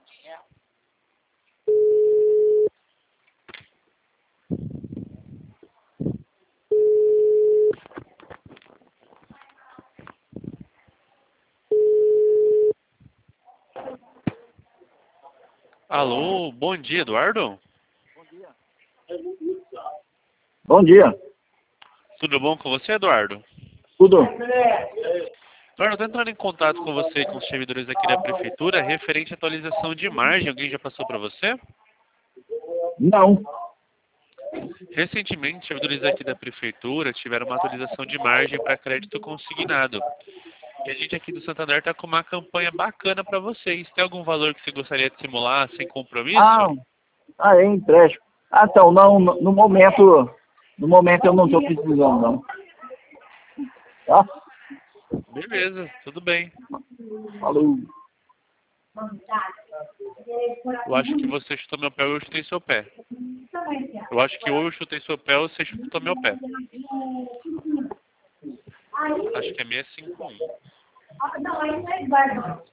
Alô, bom dia, Eduardo. Bom dia. Tudo bom com você, Eduardo? Tudo? Eduardo, eu tô entrando em contato com você, com os servidores aqui da prefeitura, referente à atualização de margem. Alguém já passou para você? Não. Recentemente, os servidores aqui da prefeitura tiveram uma atualização de margem para crédito consignado. E a gente aqui do Santander está com uma campanha bacana para vocês. Tem algum valor que você gostaria de simular sem compromisso? É empréstimo. Então, não, no momento eu não estou precisando, não. Tá? Beleza, tudo bem. Falou. Eu acho que você chutou meu pé ou eu chutei seu pé. Eu acho que ou eu chutei seu pé ou você chutou meu pé. Acho que é 651.